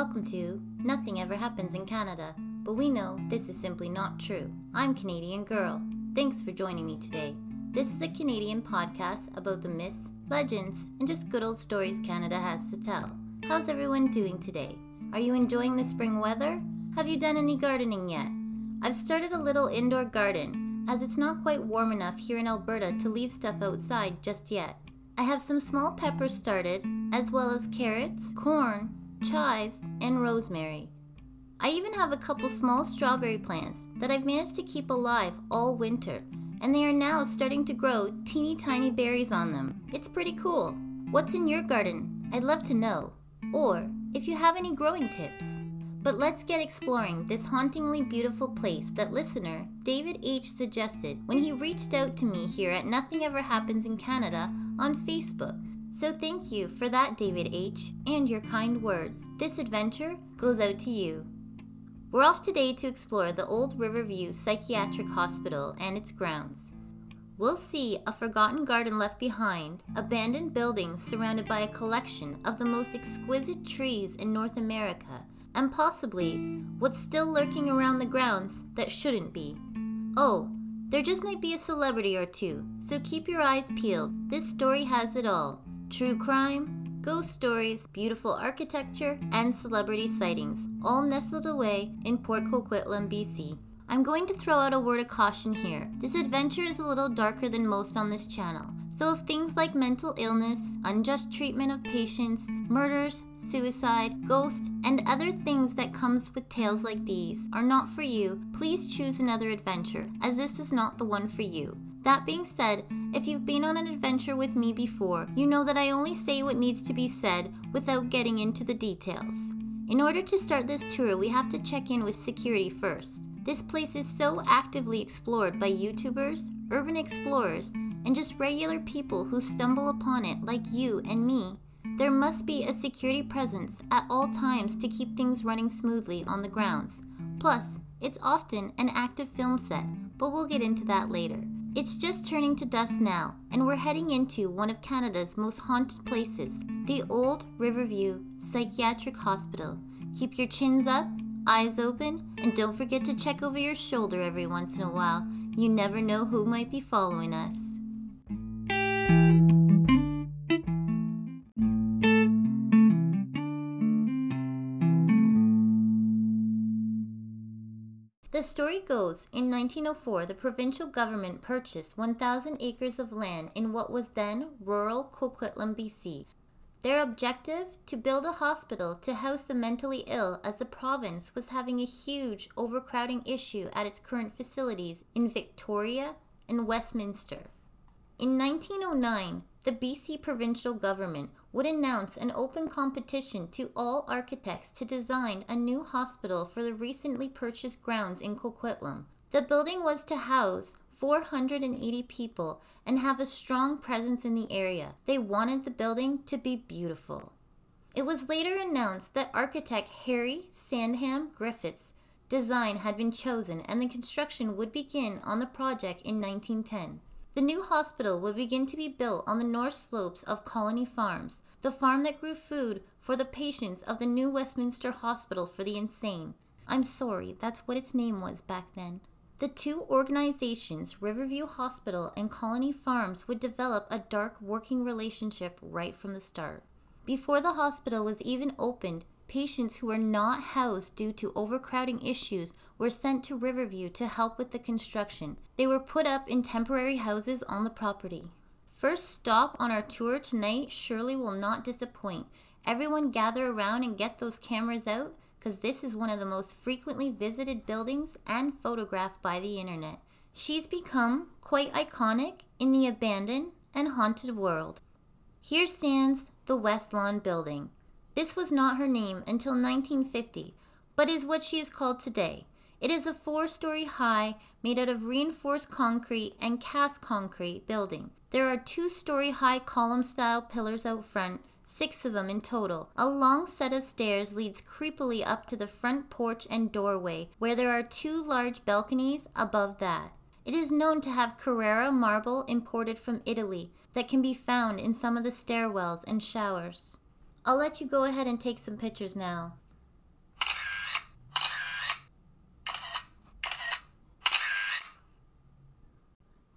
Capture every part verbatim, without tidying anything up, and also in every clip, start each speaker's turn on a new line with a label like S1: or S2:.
S1: Welcome to Nothing Ever Happens in Canada, but we know this is simply not true. I'm Canadian Girl. Thanks for joining me today. This is a Canadian podcast about the myths, legends, and just good old stories Canada has to tell. How's everyone doing today? Are you enjoying the spring weather? Have you done any gardening yet? I've started a little indoor garden, as it's not quite warm enough here in Alberta to leave stuff outside just yet. I have some small peppers started, as well as carrots, corn, chives, and rosemary. I even have a couple small strawberry plants that I've managed to keep alive all winter, and they are now starting to grow teeny tiny berries on them. It's pretty cool. What's in your garden? I'd love to know. Or if you have any growing tips. But let's get exploring this hauntingly beautiful place that listener David H. suggested when he reached out to me here at Nothing Ever Happens in Canada on Facebook. So thank you for that, David H., and your kind words. This adventure goes out to you. We're off today to explore the old Riverview Psychiatric Hospital and its grounds. We'll see a forgotten garden left behind, abandoned buildings surrounded by a collection of the most exquisite trees in North America, and possibly what's still lurking around the grounds that shouldn't be. Oh, there just might be a celebrity or two, so keep your eyes peeled. This story has it all. True crime, ghost stories, beautiful architecture, and celebrity sightings, all nestled away in Port Coquitlam, B C. I'm going to throw out a word of caution here. This adventure is a little darker than most on this channel, so if things like mental illness, unjust treatment of patients, murders, suicide, ghosts, and other things that comes with tales like these are not for you, please choose another adventure, as this is not the one for you. That being said, if you've been on an adventure with me before, you know that I only say what needs to be said without getting into the details. In order to start this tour, we have to check in with security first. This place is so actively explored by YouTubers, urban explorers, and just regular people who stumble upon it like you and me. There must be a security presence at all times to keep things running smoothly on the grounds. Plus, it's often an active film set, but we'll get into that later. It's just turning to dusk now, and we're heading into one of Canada's most haunted places, the old Riverview Psychiatric Hospital. Keep your chins up, eyes open, and don't forget to check over your shoulder every once in a while. You never know who might be following us. The story goes, in nineteen oh four, the provincial government purchased one thousand acres of land in what was then rural Coquitlam, B C. Their objective? To build a hospital to house the mentally ill, as the province was having a huge overcrowding issue at its current facilities in Victoria and Westminster. In nineteen oh nine, the B C provincial government would announce an open competition to all architects to design a new hospital for the recently purchased grounds in Coquitlam. The building was to house four hundred eighty people and have a strong presence in the area. They wanted the building to be beautiful. It was later announced that architect Harry Sandham Griffiths' design had been chosen and the construction would begin on the project in nineteen ten. The new hospital would begin to be built on the north slopes of Colony Farms, the farm that grew food for the patients of the new Westminster Hospital for the Insane. I'm sorry, that's what its name was back then. The two organizations, Riverview Hospital and Colony Farms, would develop a dark working relationship right from the start. Before the hospital was even opened, patients who were not housed due to overcrowding issues were sent to Riverview to help with the construction. They were put up in temporary houses on the property. First stop on our tour tonight surely will not disappoint. Everyone gather around and get those cameras out, because this is one of the most frequently visited buildings and photographed by the internet. She's become quite iconic in the abandoned and haunted world. Here stands the West Lawn Building. This was not her name until nineteen fifty, but is what she is called today. It is a four-story high, made out of reinforced concrete and cast concrete building. There are two-story high column-style pillars out front, six of them in total. A long set of stairs leads creepily up to the front porch and doorway, where there are two large balconies above that. It is known to have Carrara marble imported from Italy that can be found in some of the stairwells and showers. I'll let you go ahead and take some pictures now.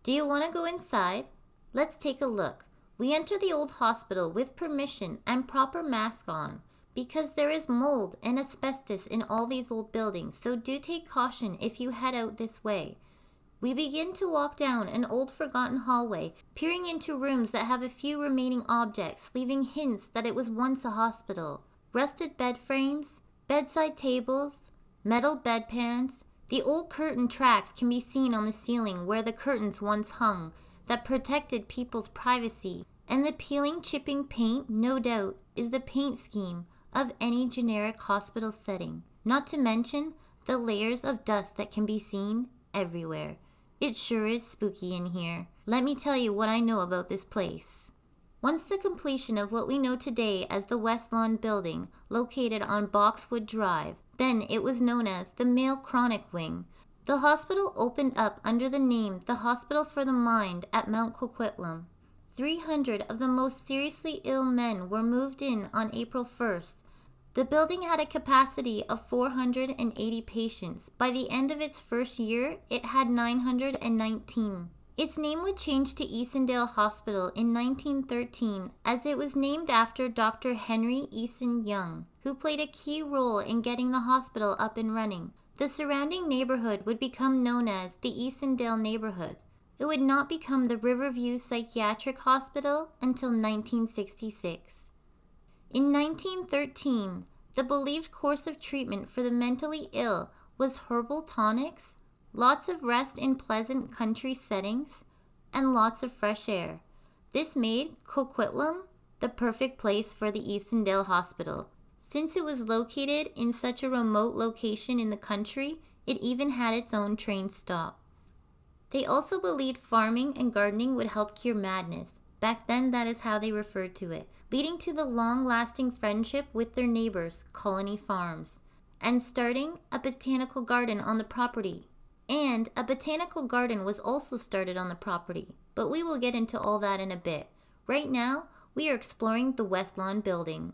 S1: Do you want to go inside? Let's take a look. We enter the old hospital with permission and proper mask on, because there is mold and asbestos in all these old buildings, so do take caution if you head out this way. We begin to walk down an old forgotten hallway, peering into rooms that have a few remaining objects, leaving hints that it was once a hospital. Rusted bed frames, bedside tables, metal bedpans. The old curtain tracks can be seen on the ceiling where the curtains once hung that protected people's privacy. And the peeling, chipping paint, no doubt, is the paint scheme of any generic hospital setting. Not to mention the layers of dust that can be seen everywhere. It sure is spooky in here. Let me tell you what I know about this place. Once the completion of what we know today as the West Lawn Building, located on Boxwood Drive, then it was known as the Male Chronic Wing. The hospital opened up under the name the Hospital for the Mind at Mount Coquitlam. three hundred of the most seriously ill men were moved in on April first. The building had a capacity of four hundred eighty patients. By the end of its first year, it had nine hundred nineteen. Its name would change to Easondale Hospital in nineteen thirteen, as it was named after Doctor Henry Eason Young, who played a key role in getting the hospital up and running. The surrounding neighborhood would become known as the Easondale Neighborhood. It would not become the Riverview Psychiatric Hospital until nineteen sixty-six. In nineteen thirteen, the believed course of treatment for the mentally ill was herbal tonics, lots of rest in pleasant country settings, and lots of fresh air. This made Coquitlam the perfect place for the Easondale Hospital. Since it was located in such a remote location in the country, it even had its own train stop. They also believed farming and gardening would help cure madness. Back then, that is how they referred to it, leading to the long-lasting friendship with their neighbors, Colony Farms, and starting a botanical garden on the property. And a botanical garden was also started on the property, but we will get into all that in a bit. Right now, we are exploring the West Lawn Building.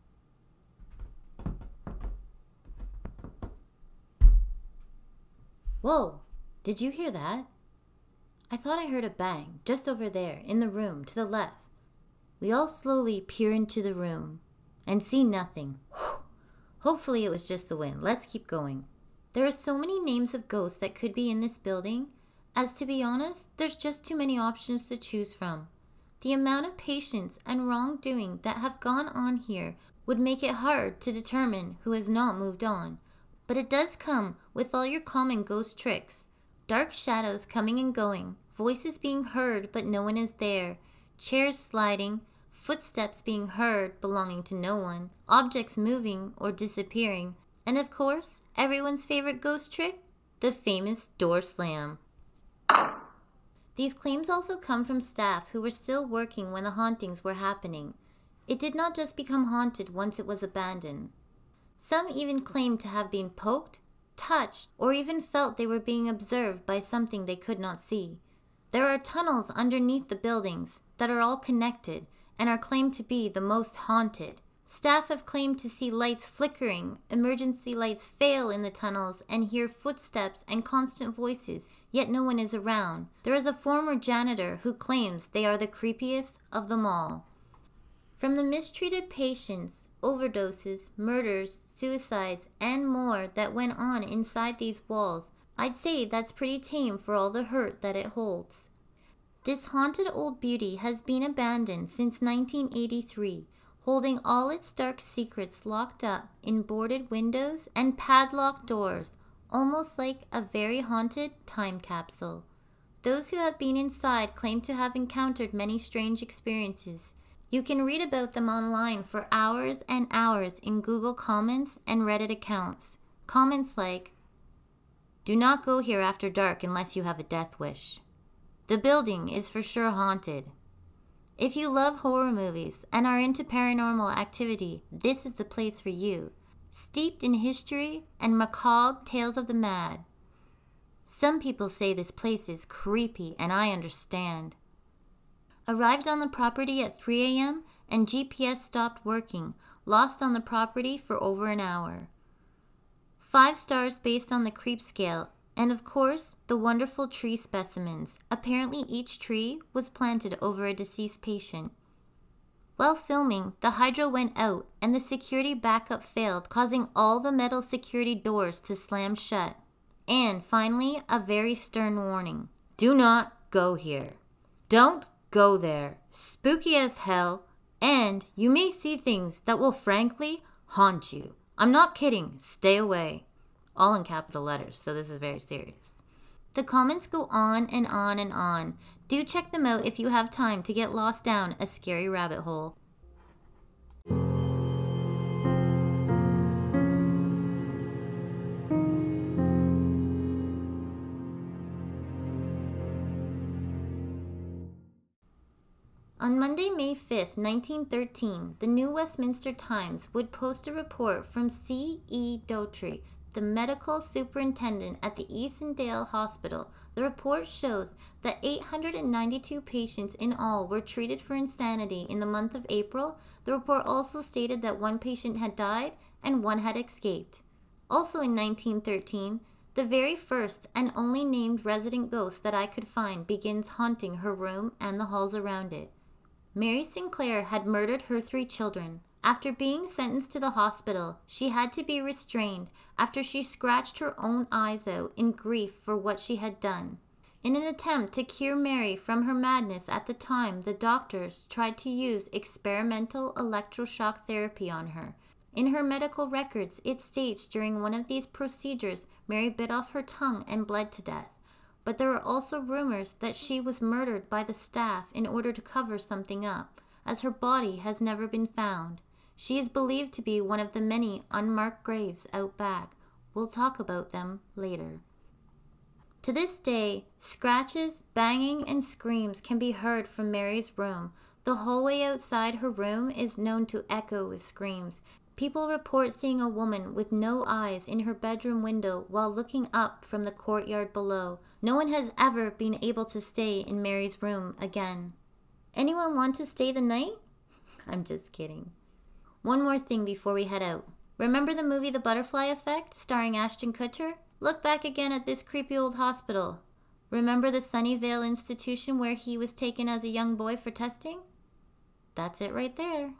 S1: Whoa, did you hear that? I thought I heard a bang just over there in the room to the left. We all slowly peer into the room and see nothing. Whew. Hopefully it was just the wind. Let's keep going. There are so many names of ghosts that could be in this building, as to be honest, there's just too many options to choose from. The amount of patience and wrongdoing that have gone on here would make it hard to determine who has not moved on. But it does come with all your common ghost tricks. Dark shadows coming and going, voices being heard but no one is there, chairs sliding, footsteps being heard belonging to no one, objects moving or disappearing, and of course, everyone's favorite ghost trick, the famous door slam. These claims also come from staff who were still working when the hauntings were happening. It did not just become haunted once it was abandoned. Some even claimed to have been poked, touched, or even felt they were being observed by something they could not see. There are tunnels underneath the buildings that are all connected and are claimed to be the most haunted. Staff have claimed to see lights flickering, emergency lights fail in the tunnels, and hear footsteps and constant voices, yet no one is around. There is a former janitor who claims they are the creepiest of them all. From the mistreated patients, overdoses, murders, suicides, and more that went on inside these walls, I'd say that's pretty tame for all the hurt that it holds. This haunted old beauty has been abandoned since nineteen eighty-three, holding all its dark secrets locked up in boarded windows and padlocked doors, almost like a very haunted time capsule. Those who have been inside claim to have encountered many strange experiences. You can read about them online for hours and hours in Google comments and Reddit accounts. Comments like, "Do not go here after dark unless you have a death wish. The building is for sure haunted. If you love horror movies and are into paranormal activity, this is the place for you. Steeped in history and macabre tales of the mad. Some people say this place is creepy, and I understand. Arrived on the property at three a m and G P S stopped working, lost on the property for over an hour. Five stars based on the creep scale, And of course, the wonderful tree specimens. Apparently each tree was planted over a deceased patient. While filming, the hydro went out and the security backup failed, causing all the metal security doors to slam shut. And finally, a very stern warning. Do not go here. Don't go there. Spooky as hell, and you may see things that will frankly haunt you. I'm not kidding. Stay away. All in capital letters, so this is very serious. The comments go on and on and on. Do check them out if you have time to get lost down a scary rabbit hole. On Monday, May fifth, nineteen thirteen, the New Westminster Times would post a report from C E Daughtry, the medical superintendent at the Easondale Hospital. The report shows that eight hundred ninety-two patients in all were treated for insanity in the month of April. The report also stated that one patient had died and one had escaped. Also in nineteen thirteen, the very first and only named resident ghost that I could find begins haunting her room and the halls around it. Mary Sinclair had murdered her three children. After being sentenced to the hospital, she had to be restrained after she scratched her own eyes out in grief for what she had done. In an attempt to cure Mary from her madness at the time, the doctors tried to use experimental electroshock therapy on her. In her medical records, it states during one of these procedures, Mary bit off her tongue and bled to death. But there are also rumors that she was murdered by the staff in order to cover something up, as her body has never been found. She is believed to be one of the many unmarked graves out back. We'll talk about them later. To this day, scratches, banging, and screams can be heard from Mary's room. The hallway outside her room is known to echo with screams. People report seeing a woman with no eyes in her bedroom window while looking up from the courtyard below. No one has ever been able to stay in Mary's room again. Anyone want to stay the night? I'm just kidding. One more thing before we head out. Remember the movie The Butterfly Effect, starring Ashton Kutcher? Look back again at this creepy old hospital. Remember the Sunnyvale institution where he was taken as a young boy for testing? That's it right there.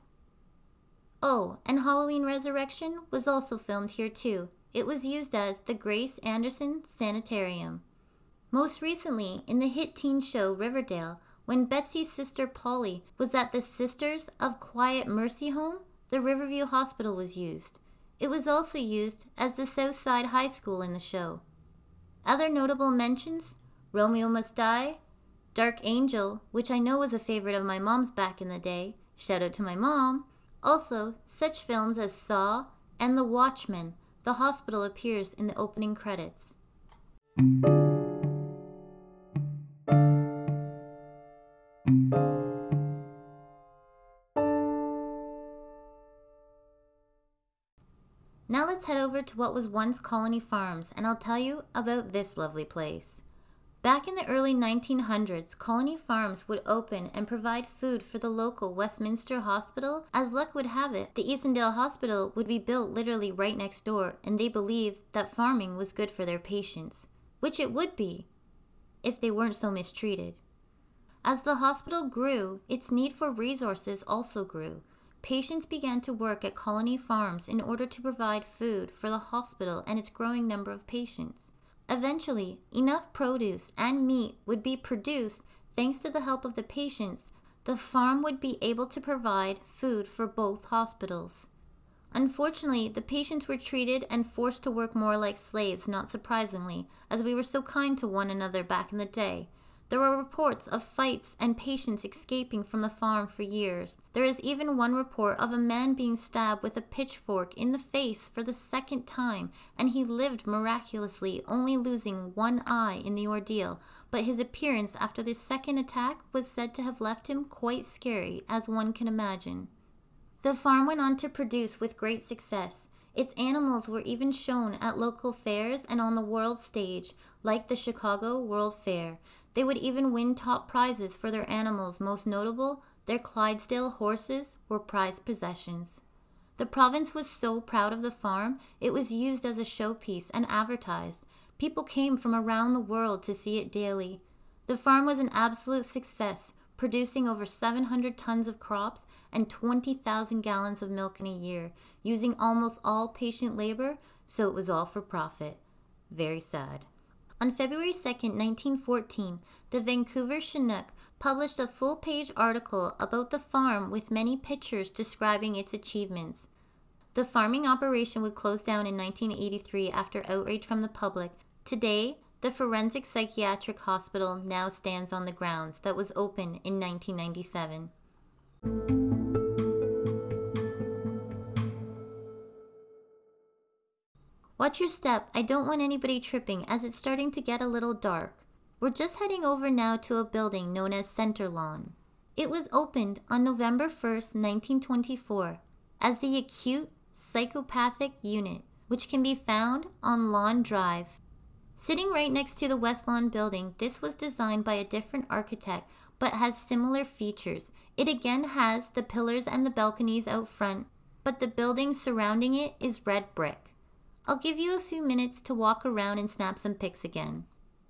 S1: Oh, and Halloween Resurrection was also filmed here too. It was used as the Grace Anderson Sanitarium. Most recently, in the hit teen show Riverdale, when Betsy's sister Polly was at the Sisters of Quiet Mercy home, the Riverview Hospital was used. It was also used as the Southside High School in the show. Other notable mentions: Romeo Must Die, Dark Angel, which I know was a favorite of my mom's back in the day. Shout out to my mom. Also, such films as Saw and The Watchmen. The hospital appears in the opening credits. Now let's head over to what was once Colony Farms, and I'll tell you about this lovely place. Back in the early nineteen hundreds, Colony Farms would open and provide food for the local Westminster Hospital. As luck would have it, the Easondale Hospital would be built literally right next door, and they believed that farming was good for their patients, which it would be, if they weren't so mistreated. As the hospital grew, its need for resources also grew. Patients began to work at Colony Farms in order to provide food for the hospital and its growing number of patients. Eventually, enough produce and meat would be produced thanks to the help of the patients. The farm would be able to provide food for both hospitals. Unfortunately, the patients were treated and forced to work more like slaves, not surprisingly, as we were so kind to one another back in the day. There were reports of fights and patients escaping from the farm for years. There is even one report of a man being stabbed with a pitchfork in the face for the second time, and he lived miraculously, only losing one eye in the ordeal, but his appearance after the second attack was said to have left him quite scary, as one can imagine. The farm went on to produce with great success. Its animals were even shown at local fairs and on the world stage, like the Chicago World Fair. They would even win top prizes for their animals. Most notable, their Clydesdale horses were prized possessions. The province was so proud of the farm, it was used as a showpiece and advertised. People came from around the world to see it daily. The farm was an absolute success, producing over seven hundred tons of crops and twenty thousand gallons of milk in a year, using almost all patient labor, so it was all for profit. Very sad. On February second, nineteen fourteen, the Vancouver Chinook published a full-page article about the farm with many pictures describing its achievements. The farming operation would close down in nineteen eighty-three after outrage from the public. Today, the Forensic Psychiatric Hospital now stands on the grounds that was opened in nineteen ninety-seven. Watch your step. I don't want anybody tripping as it's starting to get a little dark. We're just heading over now to a building known as Center Lawn. It was opened on November first, nineteen twenty-four as the Acute Psychopathic Unit, which can be found on Lawn Drive. Sitting right next to the West Lawn building, this was designed by a different architect but has similar features. It again has the pillars and the balconies out front, but the building surrounding it is red brick. I'll give you a few minutes to walk around and snap some pics again.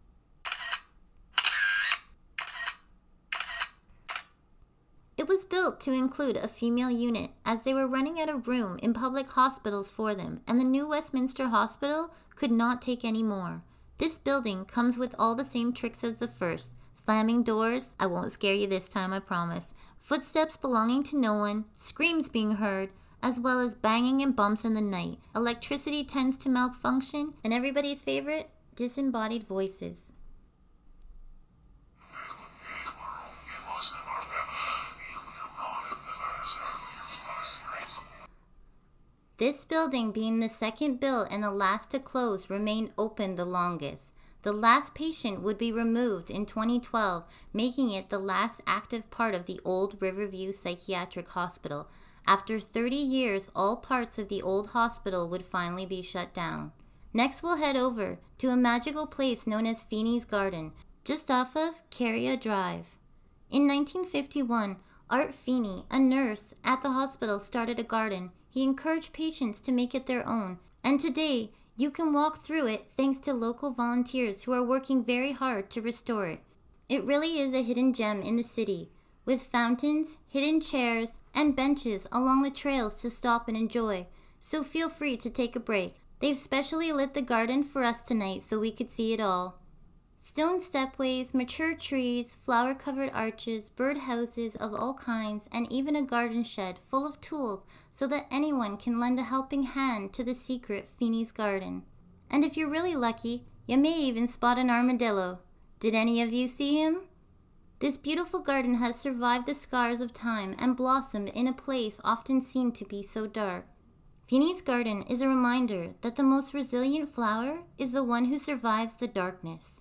S1: It was built to include a female unit as they were running out of room in public hospitals for them, and the new Westminster Hospital could not take any more. This building comes with all the same tricks as the first. Slamming doors, I won't scare you this time, I promise. Footsteps belonging to no one, screams being heard, as well as banging and bumps in the night. Electricity tends to malfunction, and everybody's favorite, disembodied voices. This building, being the second built and the last to close, remained open the longest. The last patient would be removed in twenty twelve, making it the last active part of the old Riverview Psychiatric Hospital. After thirty years, all parts of the old hospital would finally be shut down. Next, we'll head over to a magical place known as Feeney's Garden, just off of Carrier Drive. In nineteen fifty-one, Art Feeney, a nurse at the hospital, started a garden. He encouraged patients to make it their own, and today you can walk through it thanks to local volunteers who are working very hard to restore it. It really is a hidden gem in the city, with fountains, hidden chairs, and benches along the trails to stop and enjoy, so feel free to take a break. They've specially lit the garden for us tonight so we could see it all. Stone stepways, mature trees, flower-covered arches, bird houses of all kinds, and even a garden shed full of tools so that anyone can lend a helping hand to the secret Feeney's Garden. And if you're really lucky, you may even spot an armadillo. Did any of you see him? This beautiful garden has survived the scars of time and blossomed in a place often seen to be so dark. Feeney's Garden is a reminder that the most resilient flower is the one who survives the darkness.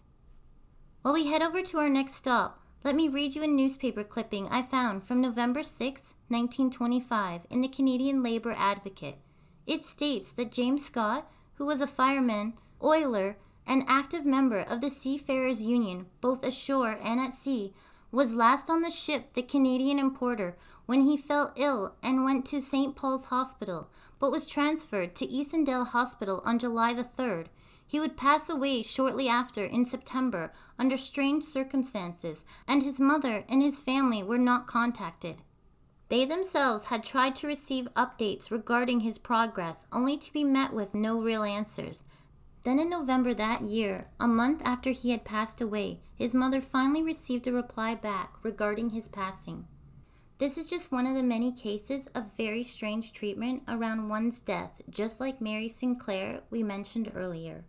S1: While we head over to our next stop, let me read you a newspaper clipping I found from November sixth, nineteen twenty-five in the Canadian Labour Advocate. It states that James Scott, who was a fireman, oiler, and active member of the Seafarers Union, both ashore and at sea, was last on the ship the Canadian Importer when he fell ill and went to Saint Paul's Hospital, but was transferred to Eastendale Hospital on July the third. He would pass away shortly after in September under strange circumstances, and his mother and his family were not contacted. They themselves had tried to receive updates regarding his progress, only to be met with no real answers. Then in November that year, a month after he had passed away, his mother finally received a reply back regarding his passing. This is just one of the many cases of very strange treatment around one's death, just like Mary Sinclair we mentioned earlier.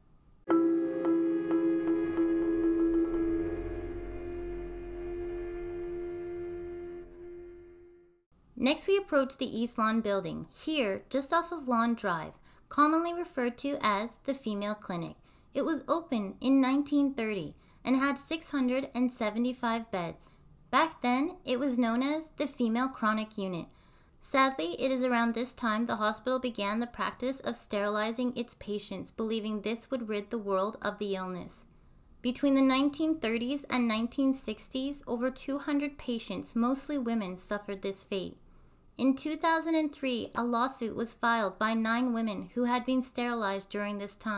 S1: Next we approach the East Lawn building, here just off of Lawn Drive, commonly referred to as the Female Clinic. It was opened in nineteen thirty and had six hundred seventy-five beds. Back then, it was known as the Female Chronic Unit. Sadly, it is around this time the hospital began the practice of sterilizing its patients, believing this would rid the world of the illness. Between the nineteen thirties and nineteen sixties, over two hundred patients, mostly women, suffered this fate. In two thousand three, a lawsuit was filed by nine women who had been sterilized during this time.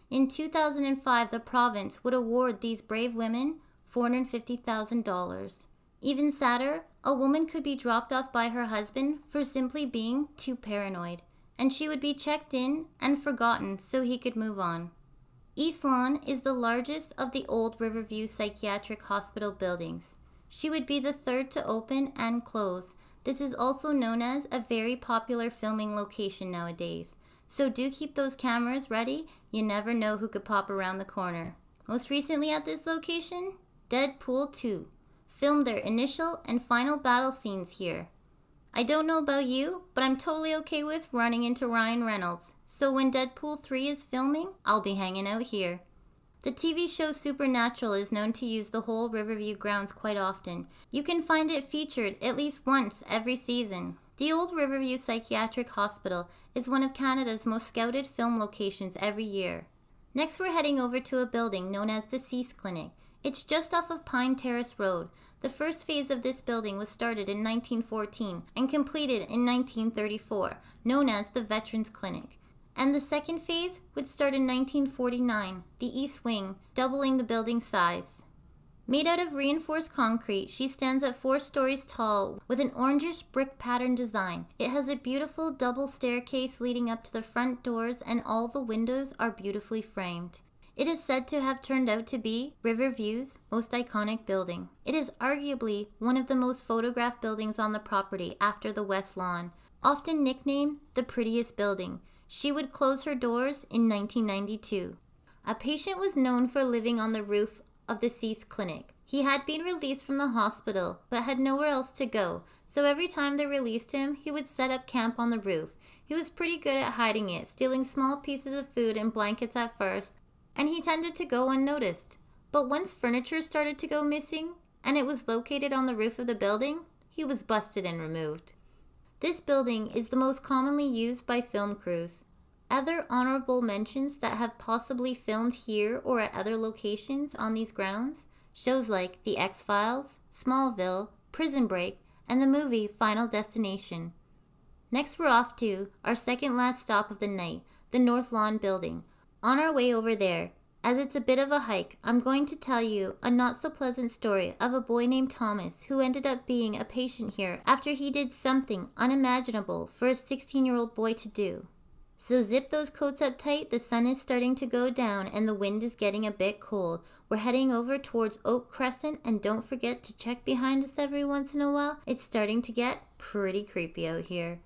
S1: In two thousand five, the province would award these brave women four hundred fifty thousand dollars. Even sadder, a woman could be dropped off by her husband for simply being too paranoid, and she would be checked in and forgotten so he could move on. East Lawn is the largest of the old Riverview Psychiatric Hospital buildings. She would be the third to open and close. This is also known as a very popular filming location nowadays. So do keep those cameras ready. You never know who could pop around the corner. Most recently at this location, Deadpool two filmed their initial and final battle scenes here. I don't know about you, but I'm totally okay with running into Ryan Reynolds. So when Deadpool three is filming, I'll be hanging out here. The T V show Supernatural is known to use the whole Riverview grounds quite often. You can find it featured at least once every season. The old Riverview Psychiatric Hospital is one of Canada's most scouted film locations every year. Next, we're heading over to a building known as the C E A S Clinic. It's just off of Pine Terrace Road. The first phase of this building was started in nineteen fourteen and completed in nineteen thirty-four, known as the Veterans Clinic. And the second phase would start in nineteen forty-nine, the East Wing, doubling the building's size. Made out of reinforced concrete, she stands at four stories tall with an orangish brick pattern design. It has a beautiful double staircase leading up to the front doors, and all the windows are beautifully framed. It is said to have turned out to be Riverview's most iconic building. It is arguably one of the most photographed buildings on the property after the West Lawn, often nicknamed the prettiest building. She would close her doors in nineteen ninety-two. A patient was known for living on the roof of the C E A S Clinic. He had been released from the hospital but had nowhere else to go, so every time they released him, he would set up camp on the roof. He was pretty good at hiding it, stealing small pieces of food and blankets at first, and he tended to go unnoticed. But once furniture started to go missing, and it was located on the roof of the building, he was busted and removed. This building is the most commonly used by film crews. Other honorable mentions that have possibly filmed here or at other locations on these grounds, shows like The X-Files, Smallville, Prison Break, and the movie Final Destination. Next, we're off to our second last stop of the night, the North Lawn building. On our way over there, as it's a bit of a hike, I'm going to tell you a not so pleasant story of a boy named Thomas who ended up being a patient here after he did something unimaginable for a sixteen-year-old boy to do. So zip those coats up tight, the sun is starting to go down and the wind is getting a bit cold. We're heading over towards Oak Crescent, and don't forget to check behind us every once in a while. It's starting to get pretty creepy out here.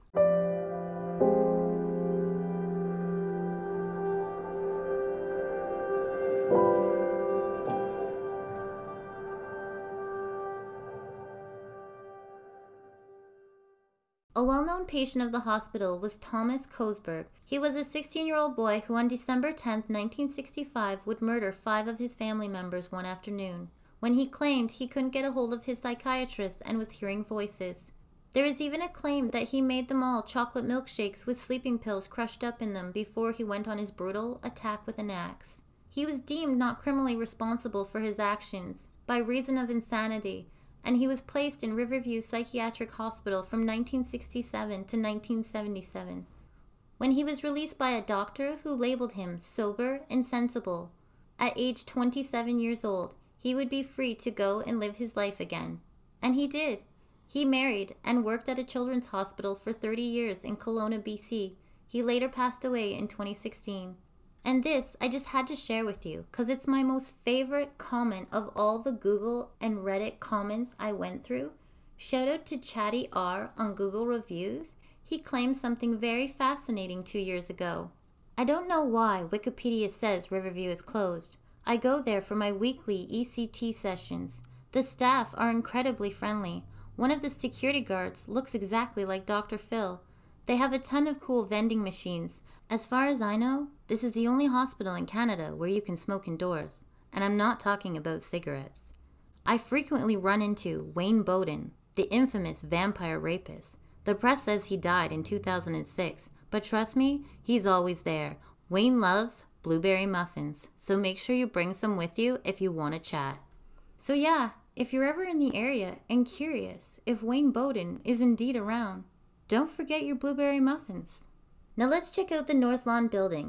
S1: A well-known patient of the hospital was Thomas Cosberg. He was a sixteen-year-old boy who on December tenth, nineteen sixty-five would murder five of his family members one afternoon, when he claimed he couldn't get a hold of his psychiatrist and was hearing voices. There is even a claim that he made them all chocolate milkshakes with sleeping pills crushed up in them before he went on his brutal attack with an axe. He was deemed not criminally responsible for his actions by reason of insanity, and he was placed in Riverview Psychiatric Hospital from nineteen sixty-seven to nineteen seventy-seven, when he was released by a doctor who labeled him sober and sensible. At age twenty-seven years old, he would be free to go and live his life again. And he did. He married and worked at a children's hospital for thirty years in Kelowna, B C. He later passed away in twenty sixteen. And this I just had to share with you because it's my most favorite comment of all the Google and Reddit comments I went through. Shout out to Chatty R on Google Reviews. He claimed something very fascinating two years ago. I don't know why Wikipedia says Riverview is closed. I go there for my weekly E C T sessions. The staff are incredibly friendly. One of the security guards looks exactly like Doctor Phil. They have a ton of cool vending machines. As far as I know, this is the only hospital in Canada where you can smoke indoors, and I'm not talking about cigarettes. I frequently run into Wayne Bowden, the infamous vampire rapist. The press says he died in two thousand six, but trust me, he's always there. Wayne loves blueberry muffins, so make sure you bring some with you if you want to chat. So yeah, if you're ever in the area and curious if Wayne Bowden is indeed around, don't forget your blueberry muffins. Now let's check out the North Lawn building.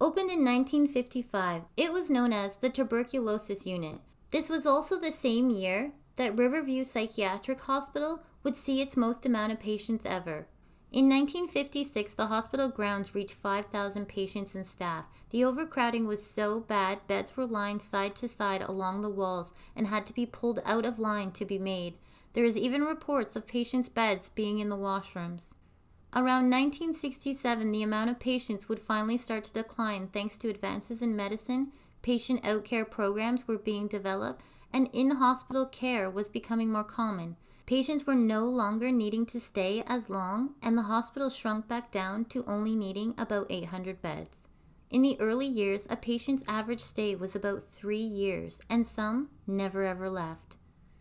S1: Opened in nineteen fifty-five, it was known as the Tuberculosis Unit. This was also the same year that Riverview Psychiatric Hospital would see its most amount of patients ever. In nineteen fifty-six, the hospital grounds reached five thousand patients and staff. The overcrowding was so bad, beds were lined side to side along the walls and had to be pulled out of line to be made. There is even reports of patients' beds being in the washrooms. Around nineteen sixty-seven, the amount of patients would finally start to decline thanks to advances in medicine, patient outcare programs were being developed, and in-hospital care was becoming more common. Patients were no longer needing to stay as long, and the hospital shrunk back down to only needing about eight hundred beds. In the early years, a patient's average stay was about three years, and some never ever left.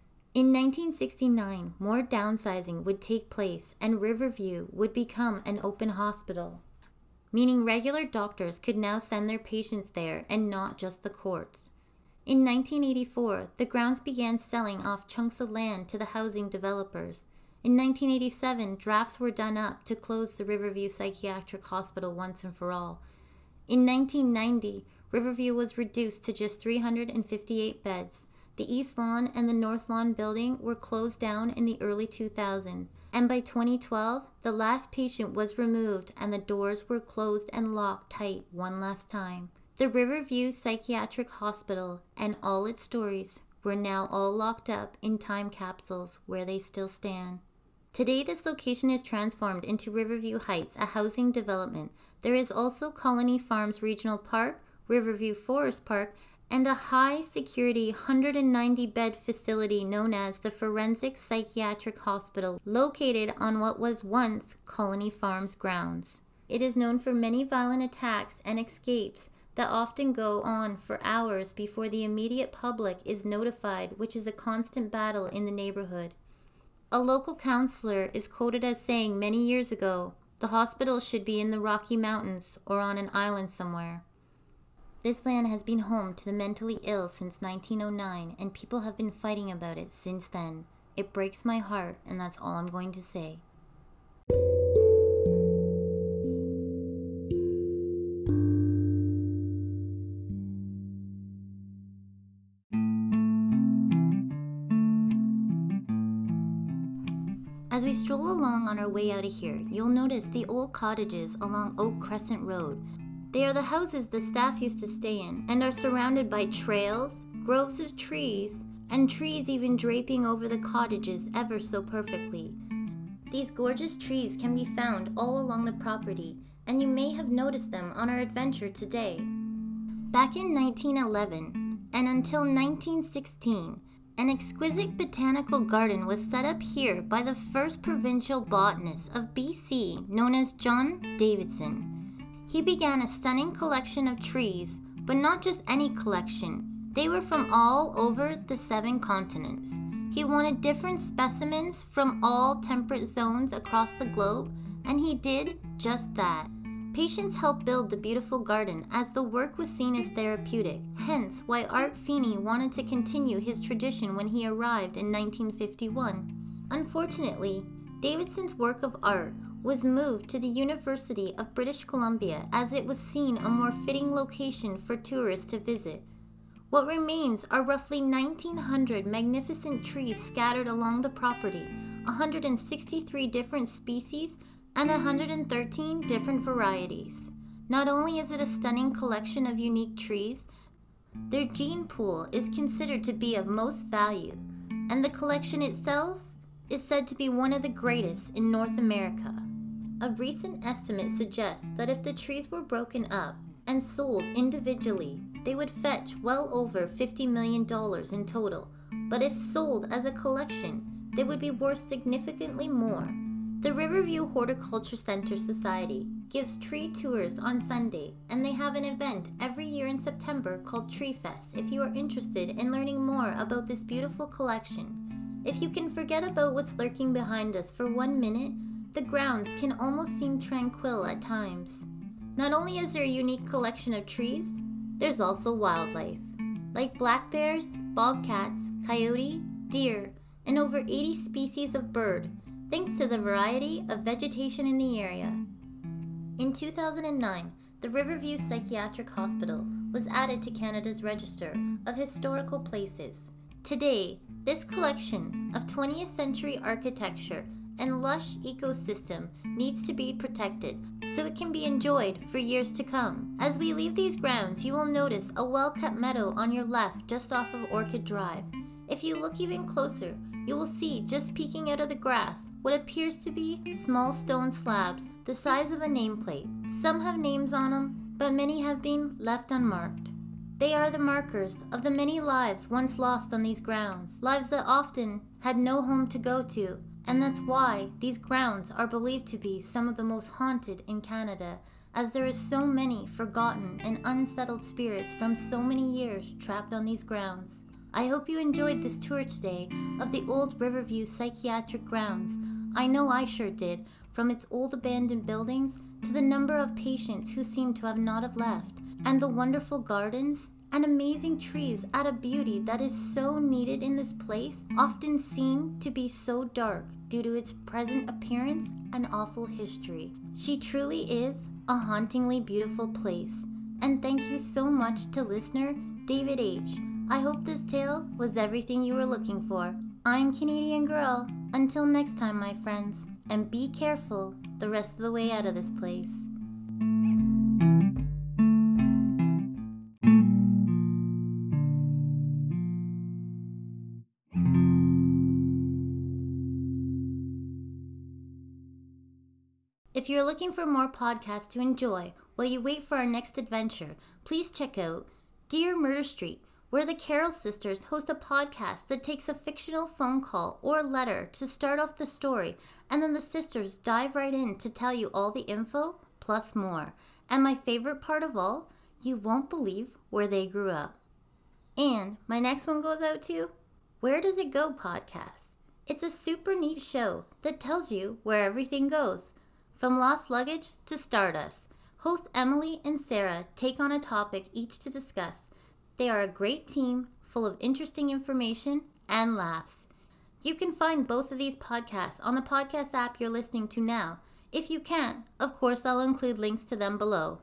S1: In nineteen sixty-nine, more downsizing would take place, and Riverview would become an open hospital, meaning regular doctors could now send their patients there and not just the courts. In nineteen eighty-four, the grounds began selling off chunks of land to the housing developers. In nineteen eighty-seven, drafts were done up to close the Riverview Psychiatric Hospital once and for all. In nineteen ninety, Riverview was reduced to just three hundred fifty-eight beds. The East Lawn and the North Lawn building were closed down in the early two thousands, and by twenty twelve, the last patient was removed and the doors were closed and locked tight one last time. The Riverview Psychiatric Hospital and all its stories were now all locked up in time capsules where they still stand. Today, this location is transformed into Riverview Heights, a housing development. There is also Colony Farms Regional Park, Riverview Forest Park, and a high-security one hundred ninety bed facility known as the Forensic Psychiatric Hospital, located on what was once Colony Farms grounds. It is known for many violent attacks and escapes that often go on for hours before the immediate public is notified, which is a constant battle in the neighborhood. A local counselor is quoted as saying many years ago, "The hospital should be in the Rocky Mountains or on an island somewhere." This land has been home to the mentally ill since nineteen oh nine, and people have been fighting about it since then. It breaks my heart, and that's all I'm going to say. As we stroll along on our way out of here, you'll notice the old cottages along Oak Crescent Road. They are the houses the staff used to stay in and are surrounded by trails, groves of trees, and trees even draping over the cottages ever so perfectly. These gorgeous trees can be found all along the property, and you may have noticed them on our adventure today. Back in nineteen eleven and until nineteen sixteen, an exquisite botanical garden was set up here by the first provincial botanist of B C, known as John Davidson. He began a stunning collection of trees, but not just any collection. They were from all over the seven continents. He wanted different specimens from all temperate zones across the globe, and he did just that. Patients helped build the beautiful garden as the work was seen as therapeutic, hence why Art Feeney wanted to continue his tradition when he arrived in nineteen fifty-one. Unfortunately, Davidson's work of art was moved to the University of British Columbia as it was seen a more fitting location for tourists to visit. What remains are roughly nineteen hundred magnificent trees scattered along the property, one hundred sixty-three different species, and one hundred thirteen different varieties. Not only is it a stunning collection of unique trees, their gene pool is considered to be of most value, and the collection itself is said to be one of the greatest in North America. A recent estimate suggests that if the trees were broken up and sold individually, they would fetch well over fifty million dollars in total, but if sold as a collection, they would be worth significantly more. The Riverview Horticulture Center Society gives tree tours on Sunday, and they have an event every year in September called Tree Fest if you are interested in learning more about this beautiful collection. If you can forget about what's lurking behind us for one minute, the grounds can almost seem tranquil at times. Not only is there a unique collection of trees, there's also wildlife, like black bears, bobcats, coyote, deer, and over eighty species of bird, thanks to the variety of vegetation in the area. In two thousand nine, the Riverview Psychiatric Hospital was added to Canada's Register of Historical Places. Today, this collection of twentieth century architecture and lush ecosystem needs to be protected so it can be enjoyed for years to come. As we leave these grounds, you will notice a well-kept meadow on your left just off of Orchid Drive. If you look even closer, you will see just peeking out of the grass what appears to be small stone slabs the size of a nameplate. Some have names on them, but many have been left unmarked. They are the markers of the many lives once lost on these grounds, lives that often had no home to go to, and that's why these grounds are believed to be some of the most haunted in Canada, as there is so many forgotten and unsettled spirits from so many years trapped on these grounds. I hope you enjoyed this tour today of the old Riverview Psychiatric Grounds. I know I sure did, from its old abandoned buildings to the number of patients who seem to have not have left, and the wonderful gardens and amazing trees add a beauty that is so needed in this place, often seen to be so dark due to its present appearance and awful history. She truly is a hauntingly beautiful place. And thank you so much to listener David H. I hope this tale was everything you were looking for. I'm Canadian Girl. Until next time, my friends, and be careful the rest of the way out of this place. If you're looking for more podcasts to enjoy while you wait for our next adventure, please check out Dear Murder Street, where the Carroll sisters host a podcast that takes a fictional phone call or letter to start off the story, and then the sisters dive right in to tell you all the info, plus more. And my favorite part of all, you won't believe where they grew up. And my next one goes out to Where Does It Go podcast. It's a super neat show that tells you where everything goes. From lost luggage to stardust, hosts Emily and Sarah take on a topic each to discuss. They are a great team, full of interesting information and laughs. You can find both of these podcasts on the podcast app you're listening to now. If you can't, of course I'll include links to them below.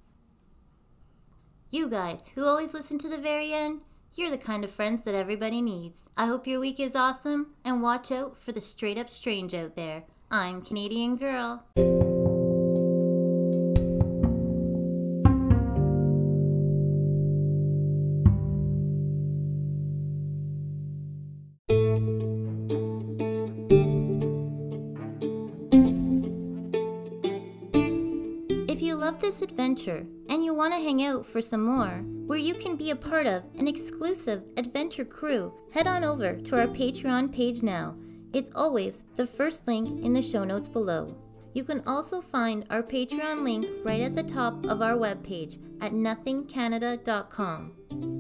S1: You guys, who always listen to the very end, you're the kind of friends that everybody needs. I hope your week is awesome, and watch out for the straight up strange out there. I'm Canadian Girl. If you love this adventure and you want to hang out for some more, where you can be a part of an exclusive adventure crew, head on over to our Patreon page now. It's always the first link in the show notes below. You can also find our Patreon link right at the top of our webpage at nothing canada dot com.